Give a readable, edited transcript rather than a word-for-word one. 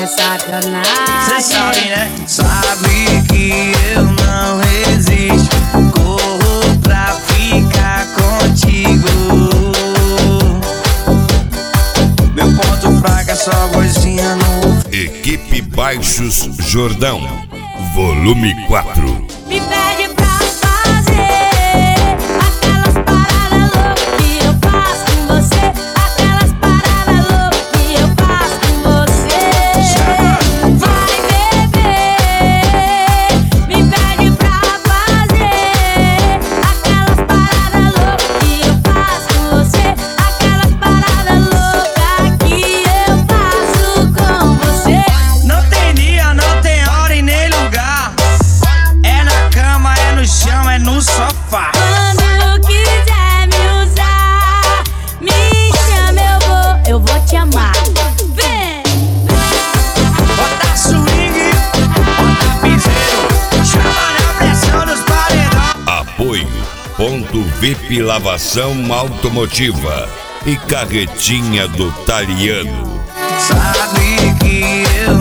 é sacanagem. Cê sabe, né? Sabe que eu não resisto. Corro pra ficar contigo. Meu ponto fraco é só vozinha no... Equipe Baixos Jordão, volume 4. Me pede pra fazer aquelas paradas loucas que eu faço com você. Aquelas paradas loucas que eu faço com você. Vai beber. Me pede pra fazer aquelas paradas loucas que eu faço com você. Aquelas paradas loucas que eu faço com você. Não tem dia, não tem hora e nem lugar. É na cama, é no chão, é no sofá. Quando quiser me usar, me chama, eu vou te amar. Vem! Bota swing, bota piseiro. Chama na pressão dos paredão. Apoio Ponto VIP Lavação Automotiva e Carretinha do Taliano. Sabe que eu